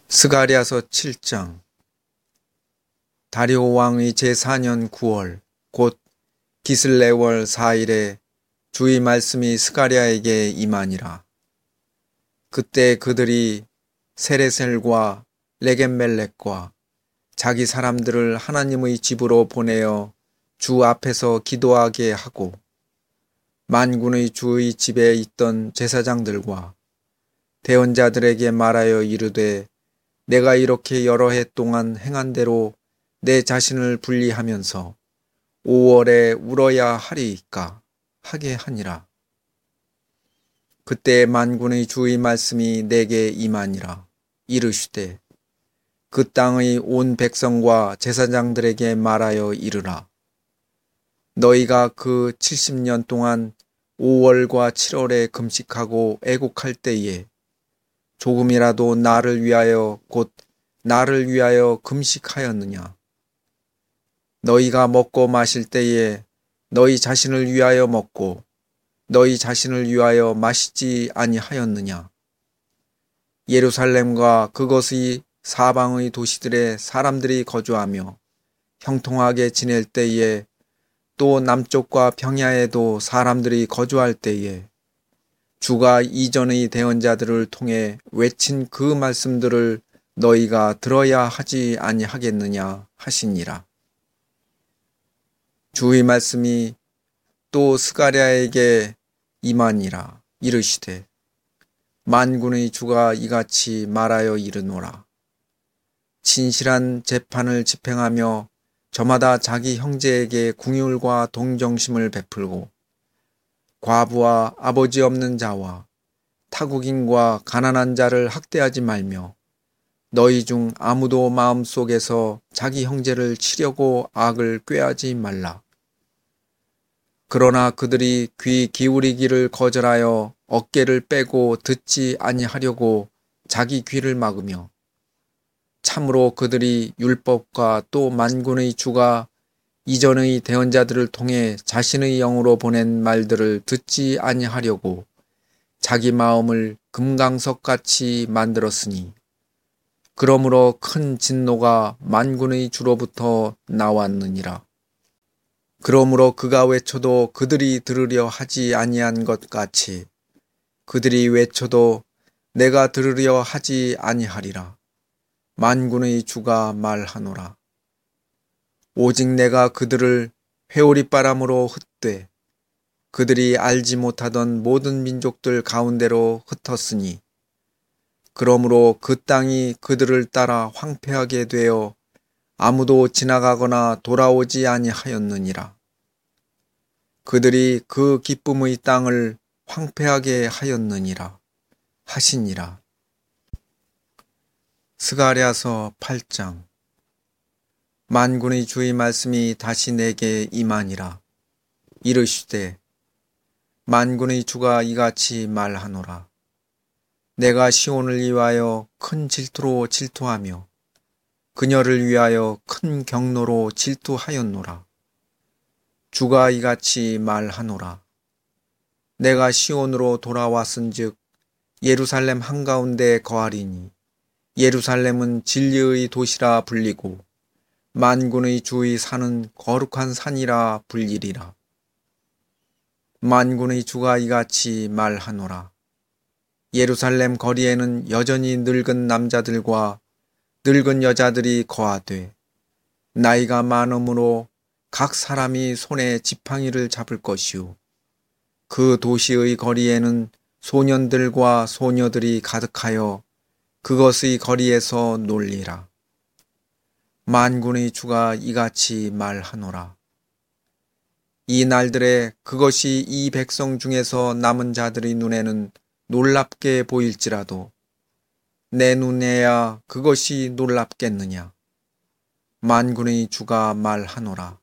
스가랴서 7장. 다리오 왕의 제4년 9월 곧 기슬레월 4일에 주의 말씀이 스가랴에게 임하니라. 그때 그들이 세레셀과 레겜멜렉과 자기 사람들을 하나님의 집으로 보내어 주 앞에서 기도하게 하고, 만군의 주의 집에 있던 제사장들과 대언자들에게 말하여 이르되, 내가 이렇게 여러 해 동안 행한 대로 내 자신을 분리하면서 5월에 울어야 하리이까 하게 하니라. 그때 만군의 주의 말씀이 내게 임하니라. 이르시되, 그 땅의 온 백성과 제사장들에게 말하여 이르라. 너희가 그 70년 동안 5월과 7월에 금식하고 애곡할 때에 조금이라도 나를 위하여 곧 나를 위하여 금식하였느냐? 너희가 먹고 마실 때에 너희 자신을 위하여 먹고 너희 자신을 위하여 마시지 아니하였느냐? 예루살렘과 그것의 사방의 도시들에 사람들이 거주하며 형통하게 지낼 때에, 또 남쪽과 평야에도 사람들이 거주할 때에 주가 이전의 대언자들을 통해 외친 그 말씀들을 너희가 들어야 하지 아니하겠느냐 하시니라. 주의 말씀이 또 스가랴에게 임하니라. 이르시되, 만군의 주가 이같이 말하여 이르노라. 진실한 재판을 집행하며 저마다 자기 형제에게 긍휼과 동정심을 베풀고, 과부와 아버지 없는 자와 타국인과 가난한 자를 학대하지 말며, 너희 중 아무도 마음속에서 자기 형제를 치려고 악을 꾀하지 말라. 그러나 그들이 귀 기울이기를 거절하여 어깨를 빼고 듣지 아니하려고 자기 귀를 막으며, 참으로 그들이 율법과 또 만군의 주가 이전의 대언자들을 통해 자신의 영으로 보낸 말들을 듣지 아니하려고 자기 마음을 금강석같이 만들었으니, 그러므로 큰 진노가 만군의 주로부터 나왔느니라. 그러므로 그가 외쳐도 그들이 들으려 하지 아니한 것 같이 그들이 외쳐도 내가 들으려 하지 아니하리라. 만군의 주가 말하노라. 오직 내가 그들을 회오리바람으로 흩되 그들이 알지 못하던 모든 민족들 가운데로 흩었으니, 그러므로 그 땅이 그들을 따라 황폐하게 되어 아무도 지나가거나 돌아오지 아니하였느니라. 그들이 그 기쁨의 땅을 황폐하게 하였느니라 하시니라. 스가랴서 8장. 만군의 주의 말씀이 다시 내게 임하니라. 이르시되, 만군의 주가 이같이 말하노라. 내가 시온을 위하여 큰 질투로 질투하며 그녀를 위하여 큰 경노로 질투하였노라. 주가 이같이 말하노라. 내가 시온으로 돌아왔은즉 예루살렘 한가운데 거하리니, 예루살렘은 진리의 도시라 불리고 만군의 주의 산은 거룩한 산이라 불리리라. 만군의 주가 이같이 말하노라. 예루살렘 거리에는 여전히 늙은 남자들과 늙은 여자들이 거하되, 나이가 많음으로 각 사람이 손에 지팡이를 잡을 것이요, 그 도시의 거리에는 소년들과 소녀들이 가득하여 그것의 거리에서 놀리라. 만군의 주가 이같이 말하노라. 이 날들에 그것이 이 백성 중에서 남은 자들의 눈에는 놀랍게 보일지라도 내 눈에야 그것이 놀랍겠느냐. 만군의 주가 말하노라.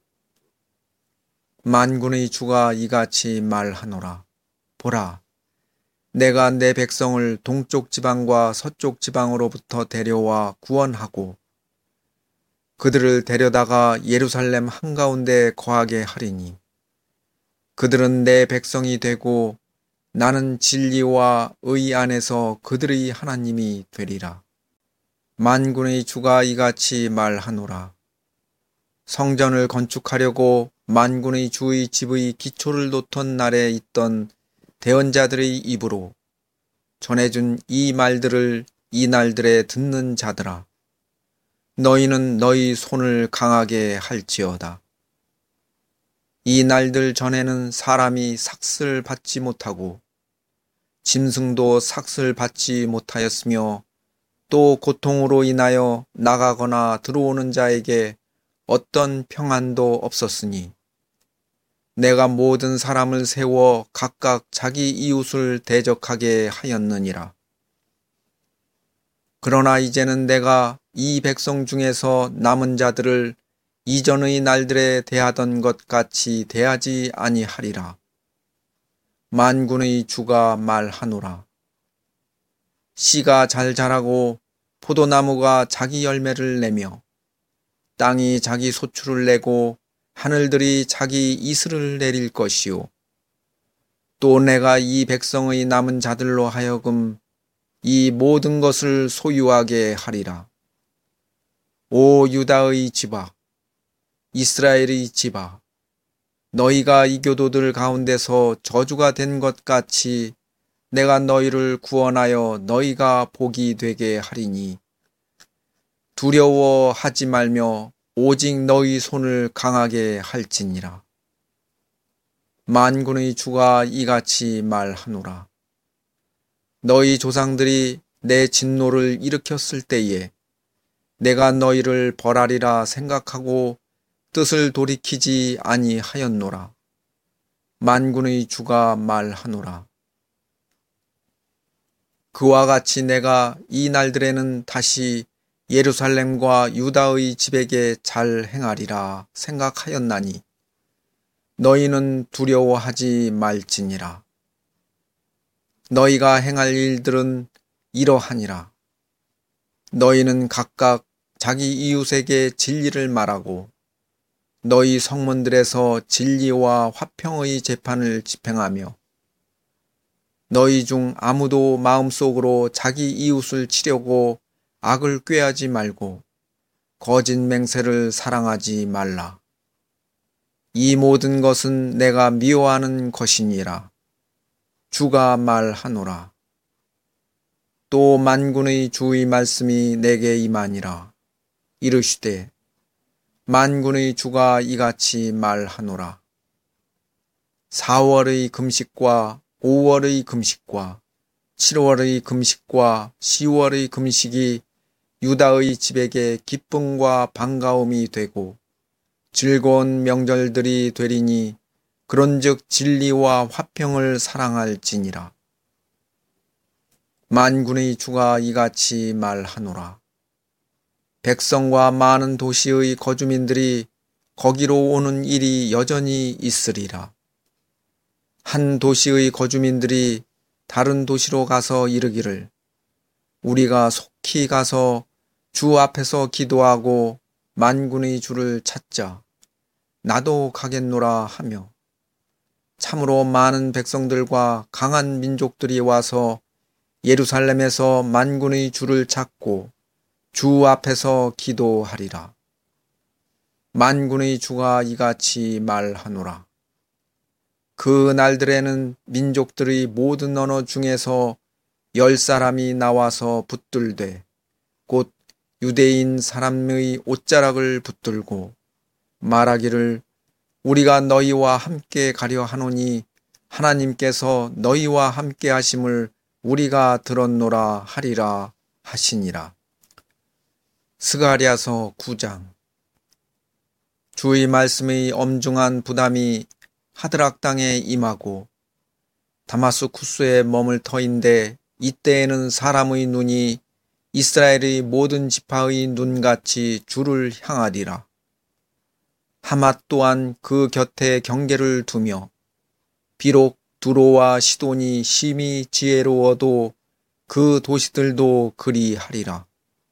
만군의 주가 이같이 말하노라. 보라, 내가 내 백성을 동쪽 지방과 서쪽 지방으로부터 데려와 구원하고 그들을 데려다가 예루살렘 한가운데 거하게 하리니, 그들은 내 백성이 되고 나는 진리와 의 안에서 그들의 하나님이 되리라. 만군의 주가 이같이 말하노라. 성전을 건축하려고 만군의 주의 집의 기초를 놓던 날에 있던 대언자들의 입으로 전해준 이 말들을 이 날들에 듣는 자들아, 너희는 너희 손을 강하게 할지어다. 이 날들 전에는 사람이 삭슬 받지 못하고 짐승도 삭슬 받지 못하였으며 또 고통으로 인하여 나가거나 들어오는 자에게 어떤 평안도 없었으니 내가 모든 사람을 세워 각각 자기 이웃을 대적하게 하였느니라. 그러나 이제는 내가 이 백성 중에서 남은 자들을 이전의 날들에 대하던 것 같이 대하지 아니하리라. 만군의 주가 말하노라. 씨가 잘 자라고 포도나무가 자기 열매를 내며 땅이 자기 소출을 내고 하늘들이 자기 이슬을 내릴 것이요. 또 내가 이 백성의 남은 자들로 하여금 이 모든 것을 소유하게 하리라. 오 유다의 집아, 이스라엘의 집아, 너희가 이교도들 가운데서 저주가 된 것 같이 내가 너희를 구원하여 너희가 복이 되게 하리니 두려워하지 말며 오직 너희 손을 강하게 할지니라. 만군의 주가 이같이 말하노라. 너희 조상들이 내 진노를 일으켰을 때에 내가 너희를 벌하리라 생각하고 뜻을 돌이키지 아니하였노라. 만군의 주가 말하노라. 그와 같이 내가 이 날들에는 다시 예루살렘과 유다의 집에게 잘 행하리라 생각하였나니 너희는 두려워하지 말지니라. 너희가 행할 일들은 이러하니라. 너희는 각각 자기 이웃에게 진리를 말하고 너희 성문들에서 진리와 화평의 재판을 집행하며 너희 중 아무도 마음속으로 자기 이웃을 치려고 악을 꾀하지 말고 거짓 맹세를 사랑하지 말라. 이 모든 것은 내가 미워하는 것이니라. 주가 말하노라. 또 만군의 주의 말씀이 내게 임하니라. 이르시되 만군의 주가 이같이 말하노라. 4월의 금식과 5월의 금식과 7월의 금식과 10월의 금식이 유다의 집에게 기쁨과 반가움이 되고 즐거운 명절들이 되리니 그런즉 진리와 화평을 사랑할지니라. 만군의 주가 이같이 말하노라. 백성과 많은 도시의 거주민들이 거기로 오는 일이 여전히 있으리라. 한 도시의 거주민들이 다른 도시로 가서 이르기를 우리가 속히 가서 주 앞에서 기도하고 만군의 주를 찾자. 나도 가겠노라 하며 참으로 많은 백성들과 강한 민족들이 와서 예루살렘에서 만군의 주를 찾고 주 앞에서 기도하리라. 만군의 주가 이같이 말하노라. 그 날들에는 민족들의 모든 언어 중에서 10사람이 나와서 붙들되 곧 유대인 사람의 옷자락을 붙들고 말하기를 우리가 너희와 함께 가려 하노니 하나님께서 너희와 함께 하심을 우리가 들었노라 하리라 하시니라. 스가랴서 9장. 주의 말씀의 엄중한 부담이 하드락 땅에 임하고 다마스쿠스에 머물 터인데 이때에는 사람의 눈이 이스라엘의 모든 지파의 눈같이 주를 향하리라. 하맛 또한 그 곁에 경계를 두며 비록 두로와 시돈이 심히 지혜로워도 그 도시들도 그리하리라.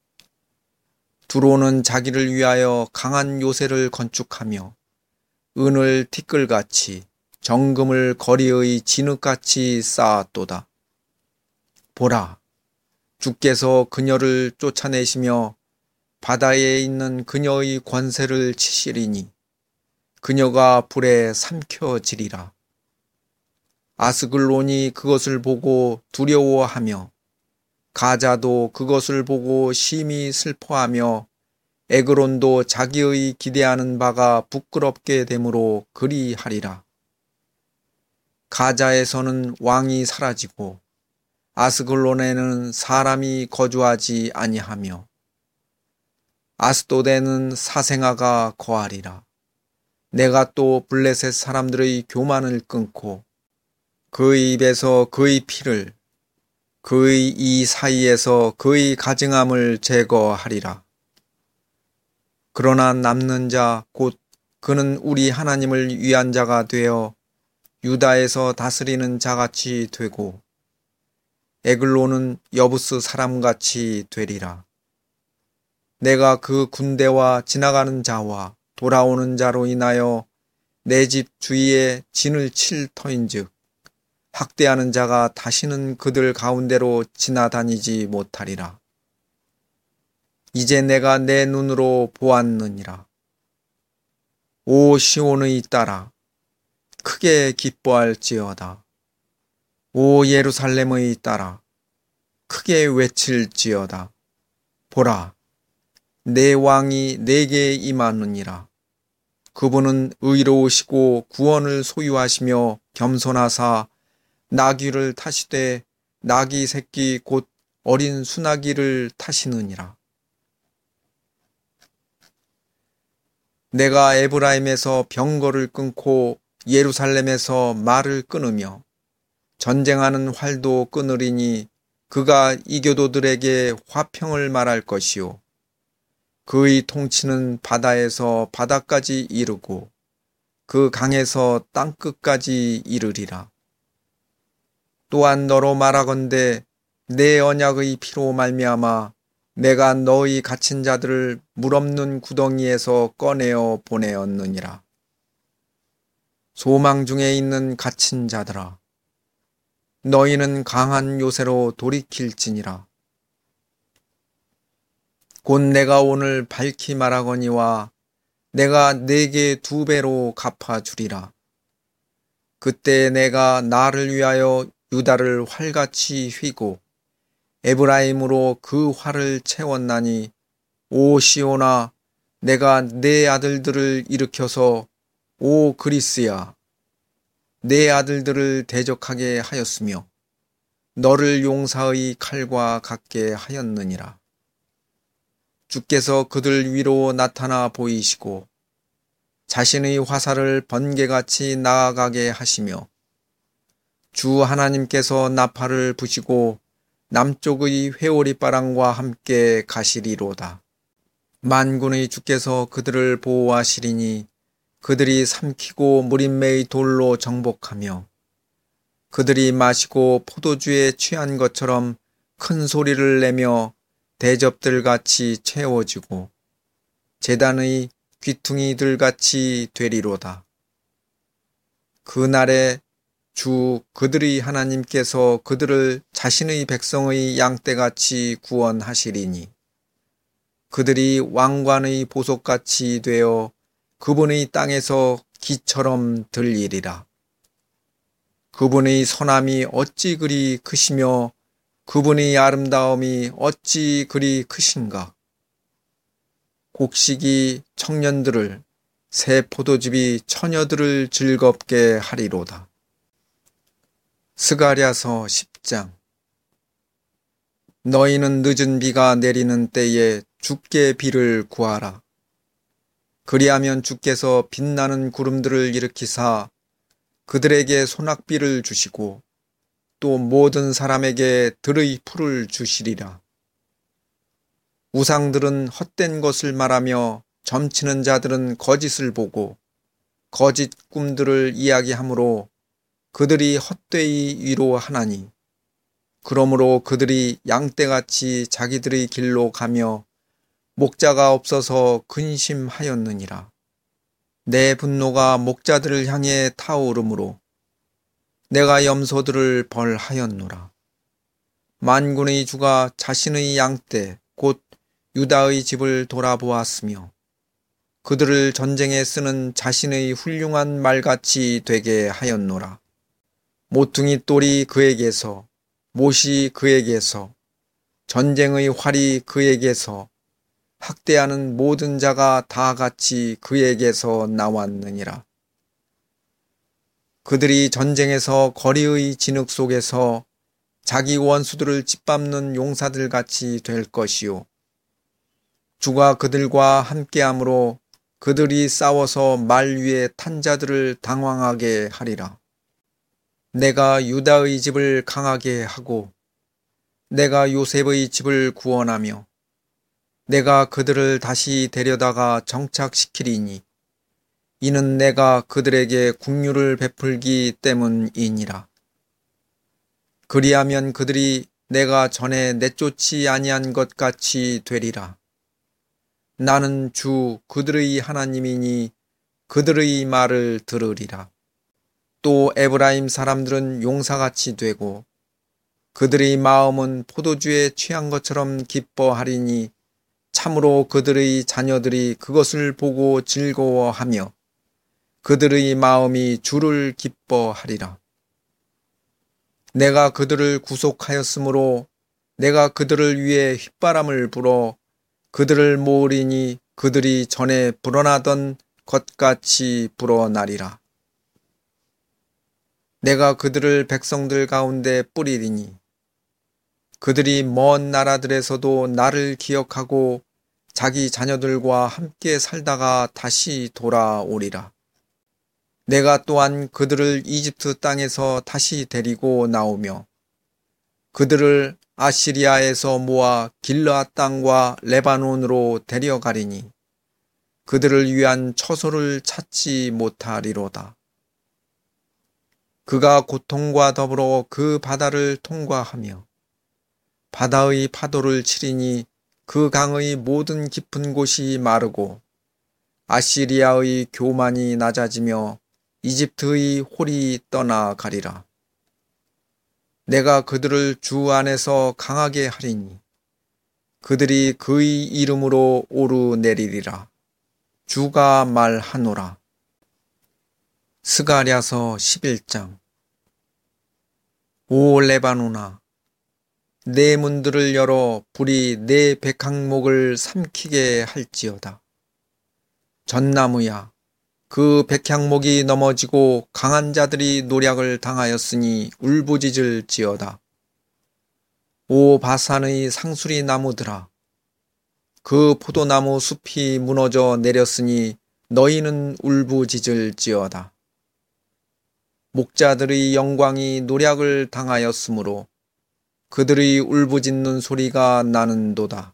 두로는 자기를 위하여 강한 요새를 건축하며 은을 티끌같이 정금을 거리의 진흙같이 쌓았도다. 보라, 주께서 그녀를 쫓아내시며 바다에 있는 그녀의 권세를 치시리니 그녀가 불에 삼켜지리라. 아스글론이 그것을 보고 두려워하며 가자도 그것을 보고 심히 슬퍼하며 에그론도 자기의 기대하는 바가 부끄럽게 되므로 그리하리라. 가자에서는 왕이 사라지고 아스글론에는 사람이 거주하지 아니하며 아스도데는 사생아가 거하리라. 내가 또 블레셋 사람들의 교만을 끊고 그의 입에서 그의 피를 그의 이 사이에서 그의 가증함을 제거하리라. 그러나 남는 자 곧 그는 우리 하나님을 위한 자가 되어 유다에서 다스리는 자같이 되고 에글론은 여부스 사람같이 되리라. 내가 그 군대와 지나가는 자와 돌아오는 자로 인하여 내 집 주위에 진을 칠 터인즉 학대하는 자가 다시는 그들 가운데로 지나다니지 못하리라. 이제 내가 내 눈으로 보았느니라. 오 시온의 딸아, 크게 기뻐할지어다. 오 예루살렘의 딸아, 크게 외칠지어다. 보라, 내 왕이 내게 임하느니라. 그분은 의로우시고 구원을 소유하시며 겸손하사 나귀를 타시되 나귀 새끼 곧 어린 수나귀를 타시느니라. 내가 에브라임에서 병거를 끊고 예루살렘에서 말을 끊으며 전쟁하는 활도 끊으리니 그가 이교도들에게 화평을 말할 것이요 그의 통치는 바다에서 바다까지 이르고 그 강에서 땅끝까지 이르리라. 또한 너로 말하건대 내 언약의 피로 말미암아 내가 너희 갇힌 자들을 물 없는 구덩이에서 꺼내어 보내었느니라. 소망 중에 있는 갇힌 자들아, 너희는 강한 요새로 돌이킬지니라. 곧 내가 오늘 밝히 말하거니와 내가 네게 2배로 갚아주리라. 그때 내가 나를 위하여 유다를 활같이 휘고 에브라임으로 그 활을 채웠나니 오 시온아, 내가 네 아들들을 일으켜서 오 그리스야, 네 아들들을 대적하게 하였으며 너를 용사의 칼과 같게 하였느니라. 주께서 그들 위로 나타나 보이시고 자신의 화살을 번개같이 나아가게 하시며 주 하나님께서 나팔을 부시고 남쪽의 회오리바람과 함께 가시리로다. 만군의 주께서 그들을 보호하시리니 그들이 삼키고 무림매의 돌로 정복하며 그들이 마시고 포도주에 취한 것처럼 큰 소리를 내며 대접들같이 채워지고 제단의 귀퉁이들같이 되리로다. 그날에 주 그들의 하나님께서 그들을 자신의 백성의 양떼같이 구원하시리니 그들이 왕관의 보석같이 되어 그분의 땅에서 기처럼 들리리라. 그분의 선함이 어찌 그리 크시며 그분의 아름다움이 어찌 그리 크신가. 곡식이 청년들을 새 포도즙이 처녀들을 즐겁게 하리로다. 스가랴서 10장. 너희는 늦은 비가 내리는 때에 주께 비를 구하라. 그리하면 주께서 빛나는 구름들을 일으키사 그들에게 소낙비를 주시고 또 모든 사람에게 들의 풀을 주시리라. 우상들은 헛된 것을 말하며 점치는 자들은 거짓을 보고 거짓 꿈들을 이야기하므로 그들이 헛되이 위로하나니 그러므로 그들이 양떼같이 자기들의 길로 가며 목자가 없어서 근심하였느니라. 내 분노가 목자들을 향해 타오르므로 내가 염소들을 벌하였노라. 만군의 주가 자신의 양떼 곧 유다의 집을 돌아보았으며 그들을 전쟁에 쓰는 자신의 훌륭한 말같이 되게 하였노라. 모퉁이 돌이 그에게서, 못이 그에게서, 전쟁의 활이 그에게서, 학대하는 모든 자가 다 같이 그에게서 나왔느니라. 그들이 전쟁에서 거리의 진흙 속에서 자기 원수들을 짓밟는 용사들 같이 될 것이요. 주가 그들과 함께함으로 그들이 싸워서 말 위에 탄 자들을 당황하게 하리라. 내가 유다의 집을 강하게 하고 내가 요셉의 집을 구원하며 내가 그들을 다시 데려다가 정착시키리니 이는 내가 그들에게 긍휼을 베풀기 때문이니라. 그리하면 그들이 내가 전에 내쫓지 아니한 것 같이 되리라. 나는 주 그들의 하나님이니 그들의 말을 들으리라. 또 에브라임 사람들은 용사같이 되고 그들의 마음은 포도주에 취한 것처럼 기뻐하리니 참으로 그들의 자녀들이 그것을 보고 즐거워하며 그들의 마음이 주를 기뻐하리라. 내가 그들을 구속하였으므로 내가 그들을 위해 휘바람을 불어 그들을 모으리니 그들이 전에 불어나던 것같이 불어나리라. 내가 그들을 백성들 가운데 뿌리리니 그들이 먼 나라들에서도 나를 기억하고 자기 자녀들과 함께 살다가 다시 돌아오리라. 내가 또한 그들을 이집트 땅에서 다시 데리고 나오며 그들을 아시리아에서 모아 길르앗 땅과 레바논으로 데려가리니 그들을 위한 처소를 찾지 못하리로다. 그가 고통과 더불어 그 바다를 통과하며 바다의 파도를 치리니 그 강의 모든 깊은 곳이 마르고 아시리아의 교만이 낮아지며 이집트의 홀이 떠나가리라. 내가 그들을 주 안에서 강하게 하리니 그들이 그의 이름으로 오르내리리라. 주가 말하노라. 스가랴서 11장. 오 레바논아, 내 문들을 열어 불이 내 백향목을 삼키게 할지어다. 전나무야, 그 백향목이 넘어지고 강한 자들이 노략을 당하였으니 울부짖을지어다. 오 바산의 상수리 나무들아, 그 포도나무 숲이 무너져 내렸으니 너희는 울부짖을지어다. 목자들의 영광이 노략을 당하였으므로 그들의 울부짖는 소리가 나는도다.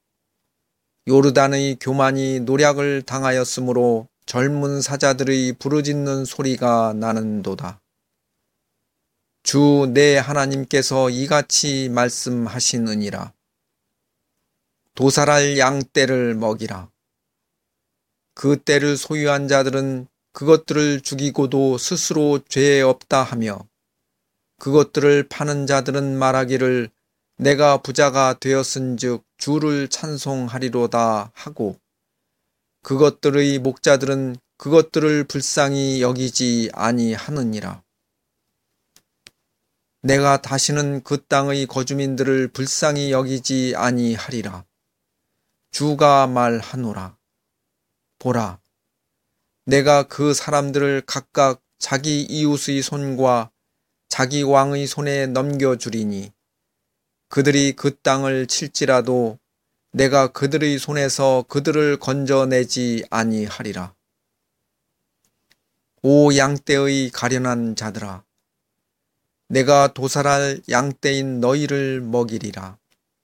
요르단의 교만이 노략을 당하였으므로 젊은 사자들의 부르짖는 소리가 나는도다. 주 내 하나님께서 이같이 말씀하시느니라. 도살할 양떼를 먹이라. 그 떼를 소유한 자들은 그것들을 죽이고도 스스로 죄 없다 하며 그것들을 파는 자들은 말하기를 내가 부자가 되었은즉 주를 찬송하리로다 하고 그것들의 목자들은 그것들을 불쌍히 여기지 아니하느니라. 내가 다시는 그 땅의 거주민들을 불쌍히 여기지 아니하리라. 주가 말하노라. 보라, 내가 그 사람들을 각각 자기 이웃의 손과 자기 왕의 손에 넘겨주리니 그들이 그 땅을 칠지라도 내가 그들의 손에서 그들을 건져내지 아니하리라. 오 양떼의 가련한 자들아, 내가 도살할 양떼인 너희를 먹이리라.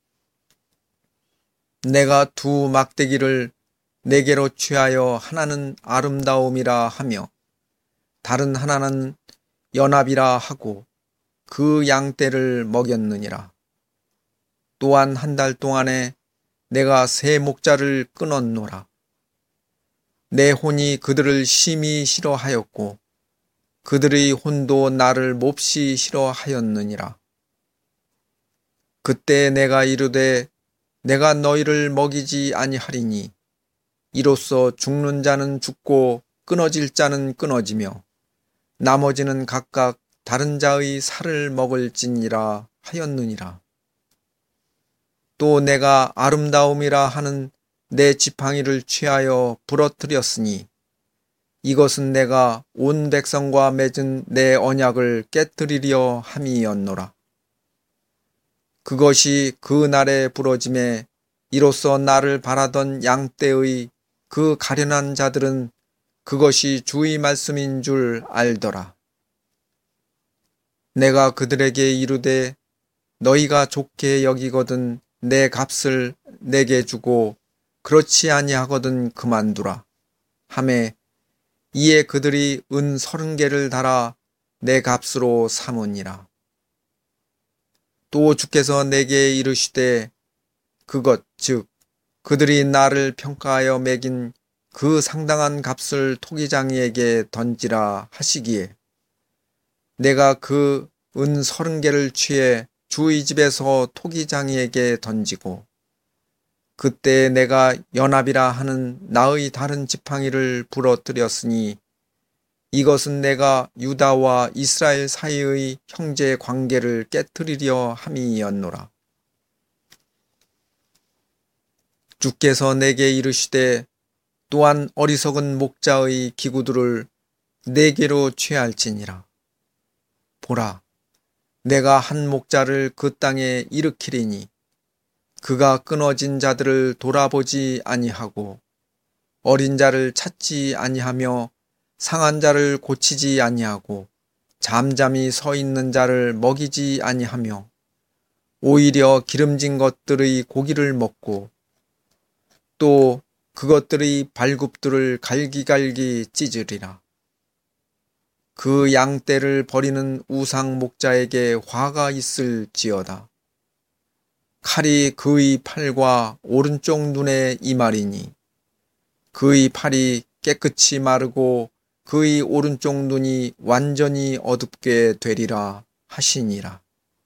내가 두 막대기를 네개로 취하여 하나는 아름다움이라 하며 다른 하나는 연합이라 하고 그 양떼를 먹였느니라. 또한 한 달 동안에 내가 새 목자를 끊었노라. 내 혼이 그들을 심히 싫어하였고 그들의 혼도 나를 몹시 싫어하였느니라. 그때 내가 이르되 내가 너희를 먹이지 아니하리니 이로써 죽는 자는 죽고 끊어질 자는 끊어지며 나머지는 각각 다른 자의 살을 먹을지니라 하였느니라. 또 내가 아름다움이라 하는 내 지팡이를 취하여 부러뜨렸으니 이것은 내가 온 백성과 맺은 내 언약을 깨뜨리려 함이었노라. 그것이 그 날에 부러짐에 이로써 나를 바라던 양떼의 그 가련한 자들은 그것이 주의 말씀인 줄 알더라. 내가 그들에게 이르되 너희가 좋게 여기거든 내 값을 내게 주고 그렇지 아니하거든 그만두라 하매 이에 그들이 은 30개를 달아 내 값으로 삼으니라. 또 주께서 내게 이르시되 그것 즉 그들이 나를 평가하여 매긴 그 상당한 값을 토기장이에게 던지라 하시기에 내가 그 은 30개를 취해 주의 집에서 토기장이에게 던지고 그때 내가 연합이라 하는 나의 다른 지팡이를 부러뜨렸으니 이것은 내가 유다와 이스라엘 사이의 형제 관계를 깨뜨리려 함이었노라. 주께서 내게 이르시되 또한 어리석은 목자의 기구들을 4개로 취할지니라. 보라, 내가 한 목자를 그 땅에 일으키리니 그가 끊어진 자들을 돌아보지 아니하고 어린 자를 찾지 아니하며 상한 자를 고치지 아니하고 잠잠히 서 있는 자를 먹이지 아니하며 오히려 기름진 것들의 고기를 먹고 또 그것들의 발굽들을 갈기갈기 찢으리라. 그 양떼를 버리는 우상 목자에게 화가 있을지어다. 칼이 그의 팔과 오른쪽 눈에 임하리니 그의 팔이 깨끗이 마르고 그의 오른쪽 눈이 완전히 어둡게 되리라 하시니라.